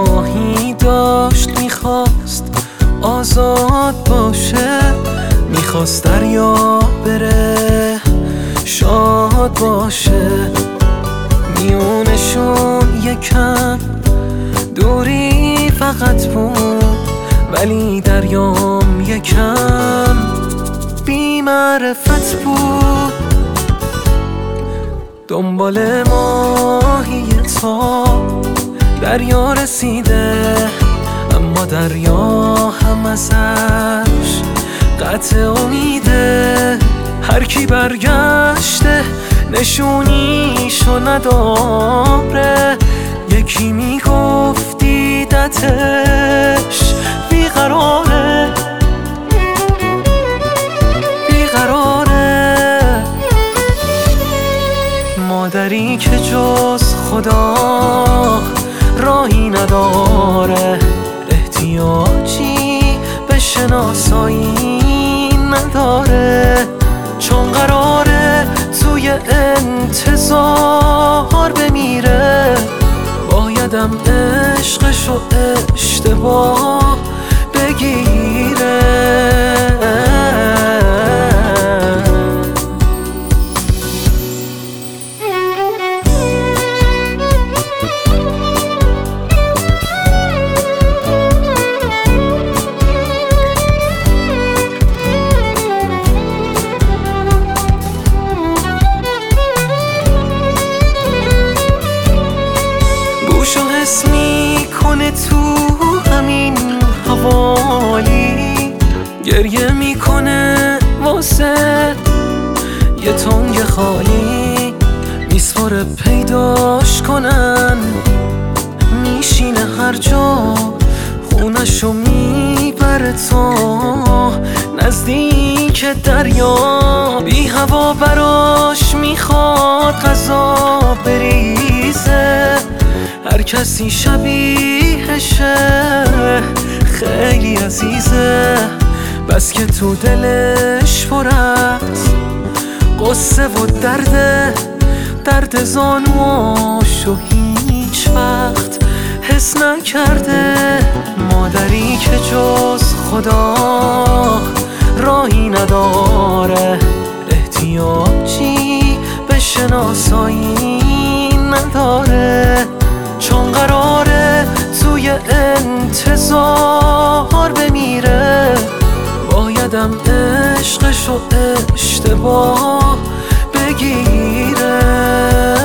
راهی داشت، میخواست آزاد باشه، میخواست دریا بره شاد باشه. میونشون یکم دوری فقط بود، ولی دریام یکم بی معرفت بود. دنبال ماهی تا دریا رسیده، اما دریا هم ازش قطع امیده. هر کی برگشته نشونیشو نداره، یکی میگفت دیدتش بیقراره بیقراره. مادری که جز خدا راهی نداره، احتیاجی به شناسایی نداره. چون قراره توی انتظار بمیره، بایدم عشقشو اشتباه بگیره. بوشو حس میکنه تو همین حوالی، گریه میکنه واسه یه تنگ خالی. میسپره پیداش کنن، میشینه هر جا، خونشو میبره تا نزدیک دریا. بی هوا براش میخواد غذا بریزه، هر کسی شبیهشه خیلی عزیزه. بس که تو دلش پر از قصه و درد زانواشو هیچ وقت حس نکرده. مادری که جز خدا راهی نداره، احتیاجی به شناسایی نداره. چون قراره توی انتظار بمیره، بایدم عشقشو اشتباه بگیره.